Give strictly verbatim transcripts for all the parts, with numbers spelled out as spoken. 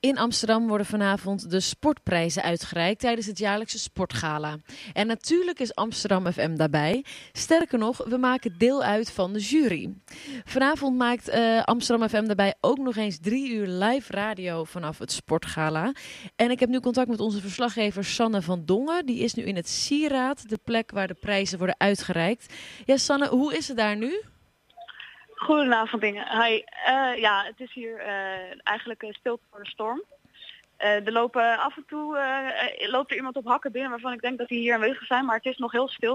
In Amsterdam worden vanavond de sportprijzen uitgereikt tijdens het jaarlijkse sportgala. En natuurlijk is Amsterdam F M daarbij. Sterker nog, we maken deel uit van de jury. Vanavond maakt uh, Amsterdam F M daarbij ook nog eens drie uur live radio vanaf het sportgala. En ik heb nu contact met onze verslaggever Sanne van Dongen. Die is nu in het Sieraad, de plek waar de prijzen worden uitgereikt. Ja, Sanne, hoe is het daar nu? Goedenavond, dingen. Hi. Uh, ja, het is hier uh, eigenlijk uh, stilte voor de storm. Uh, er lopen af en toe uh, loopt er iemand op hakken binnen waarvan ik denk dat die hier aanwezig zijn, maar het is nog heel stil.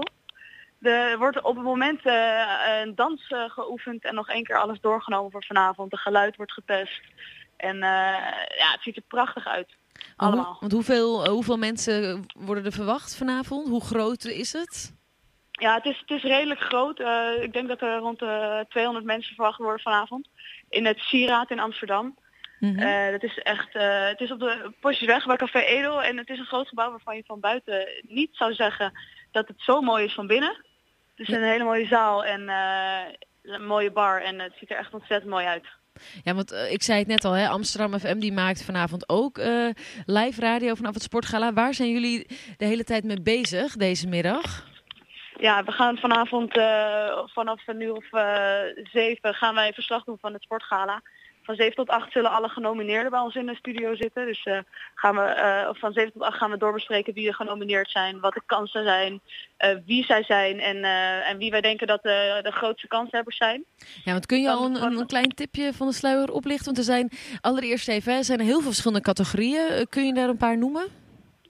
Er wordt op het moment uh, een dans uh, geoefend en nog één keer alles doorgenomen voor vanavond. De geluid wordt getest en uh, ja, het ziet er prachtig uit. Allemaal. Hoe, want hoeveel, uh, hoeveel mensen worden er verwacht vanavond? Hoe groot is het? Ja, het is, het is redelijk groot. Uh, ik denk dat er rond de tweehonderd mensen verwacht worden vanavond. In het Sieraad in Amsterdam. Mm-hmm. Uh, dat is echt, uh, het is op de Postjesweg bij Café Edel. En het is een groot gebouw waarvan je van buiten niet zou zeggen dat het zo mooi is van binnen. Het is een hele mooie zaal en uh, een mooie bar. En het ziet er echt ontzettend mooi uit. Ja, want uh, ik zei het net al, hè, Amsterdam F M die maakt vanavond ook uh, live radio vanaf het sportgala. Waar zijn jullie de hele tijd mee bezig deze middag? Ja, we gaan vanavond uh, vanaf een uur of uh, zeven gaan wij verslag doen van het sportgala. Van zeven tot acht zullen alle genomineerden bij ons in de studio zitten. Dus uh, gaan we, uh, van zeven tot acht gaan we doorbespreken wie er genomineerd zijn, wat de kansen zijn, uh, wie zij zijn en, uh, en wie wij denken dat de, de grootste kanshebbers zijn. Ja, want kun je al een, een, een klein tipje van de sluier oplichten? Want er zijn allereerst even, hè, er zijn heel veel verschillende categorieën. Kun je daar een paar noemen?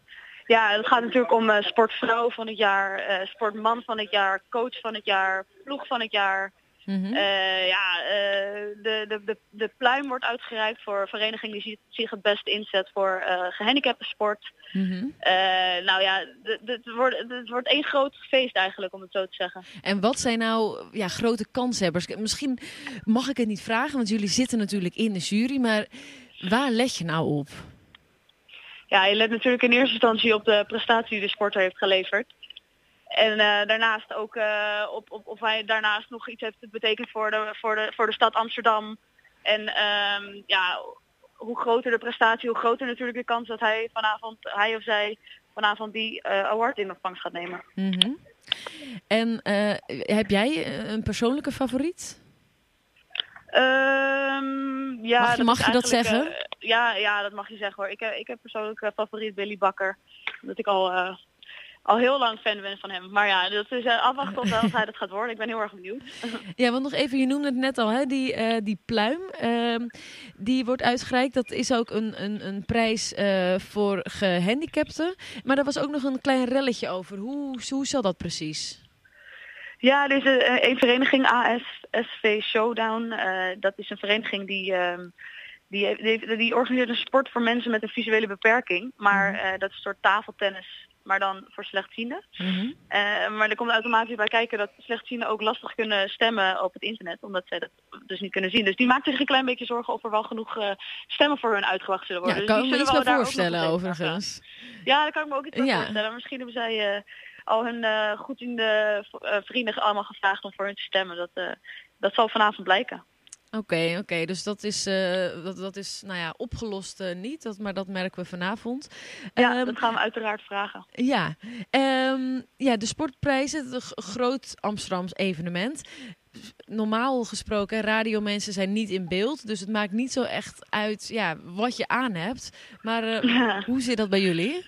Ja, het gaat natuurlijk om uh, sportvrouw van het jaar, uh, sportman van het jaar, coach van het jaar, ploeg van het jaar. Mm-hmm. Uh, ja, uh, de, de, de, de pluim wordt uitgereikt voor een vereniging die zich het best inzet voor uh, gehandicaptensport. Mm-hmm. Uh, nou ja, het wordt, het wordt één groot feest eigenlijk, om het zo te zeggen. En wat zijn nou ja, grote kanshebbers? Misschien mag ik het niet vragen, want jullie zitten natuurlijk in de jury, maar waar let je nou op? Ja, je let natuurlijk in eerste instantie op de prestatie die de sporter heeft geleverd. En uh, daarnaast ook uh, op, op of hij daarnaast nog iets heeft betekend voor de, voor de, voor de stad Amsterdam. En um, ja, hoe groter de prestatie, hoe groter natuurlijk de kans dat hij vanavond, hij of zij vanavond die uh, award in ontvangst gaat nemen. Mm-hmm. En uh, heb jij een persoonlijke favoriet? Um, ja, mag je, dat, mag je dat zeggen? Uh, ja, ja, dat mag je zeggen hoor. Ik, uh, ik heb persoonlijk uh, favoriet Billy Bakker. Omdat ik al, uh, al heel lang fan ben van hem. Maar ja, dat is uh, afwachten of hij dat gaat worden. Ik ben heel erg benieuwd. Ja, want nog even, je noemde het net al, hè, die, uh, die pluim. Uh, die wordt uitgereikt. Dat is ook een, een, een prijs uh, voor gehandicapten. Maar er was ook nog een klein relletje over. Hoe, hoe zat dat precies? Ja, er is een, een vereniging A S S V Showdown. Uh, dat is een vereniging die, uh, die, die, die organiseert een sport voor mensen met een visuele beperking. Maar uh, dat is een soort tafeltennis, maar dan voor slechtzienden. Mm-hmm. Uh, maar er komt automatisch bij kijken dat slechtzienden ook lastig kunnen stemmen op het internet, omdat zij dat dus niet kunnen zien. Dus die maakt zich een klein beetje zorgen of er wel genoeg uh, stemmen voor hun uitgebracht zullen worden. Ja, dus kan die ik me zullen iets bij voorstellen overigens. Ja, daar kan ik me ook iets bij ja. voorstellen. Misschien hebben zij... Uh, al hun uh, goedziende uh, vrienden allemaal gevraagd om voor hun te stemmen. Dat, uh, dat zal vanavond blijken. Oké, okay, oké. Okay. Dus dat is, uh, dat, dat is nou ja, opgelost uh, niet, dat, maar dat merken we vanavond. Ja, um, dat gaan we uiteraard vragen. Ja, um, ja de sportprijzen, een groot Amsterdams evenement. Normaal gesproken, radiomensen zijn niet in beeld. Dus het maakt niet zo echt uit ja, wat je aan hebt. Maar uh, ja. Hoe zit dat bij jullie?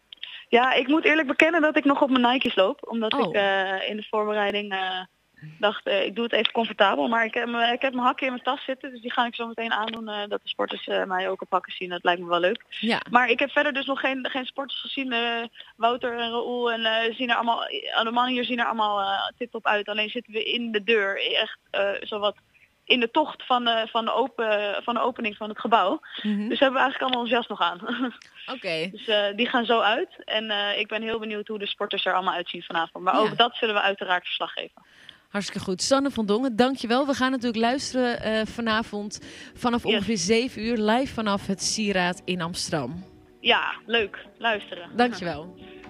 Ja, ik moet eerlijk bekennen dat ik nog op mijn Nike's loop. Omdat oh. ik uh, in de voorbereiding uh, dacht, uh, ik doe het even comfortabel. Maar ik heb, uh, ik heb mijn hakken in mijn tas zitten. Dus die ga ik zo meteen aandoen. Uh, dat de sporters uh, mij ook op hakken zien. Dat lijkt me wel leuk. Ja. Maar ik heb verder dus nog geen, geen sporters gezien. Uh, Wouter en Raoul en uh, zien er allemaal, de mannen hier zien er allemaal uh, tip-top uit. Alleen zitten we in de deur. Echt uh, zowat in de tocht van de, van, de open, van de opening van het gebouw. Mm-hmm. Dus hebben we eigenlijk allemaal ons jas nog aan. Oké. Okay. Dus uh, die gaan zo uit. En uh, ik ben heel benieuwd hoe de sporters er allemaal uitzien vanavond. Maar ja. Ook dat zullen we uiteraard verslag geven. Hartstikke goed. Sanne van Dongen, dankjewel. We gaan natuurlijk luisteren uh, vanavond vanaf yes. ongeveer zeven uur live vanaf het Sieraad in Amsterdam. Ja, leuk. Luisteren. Dankjewel.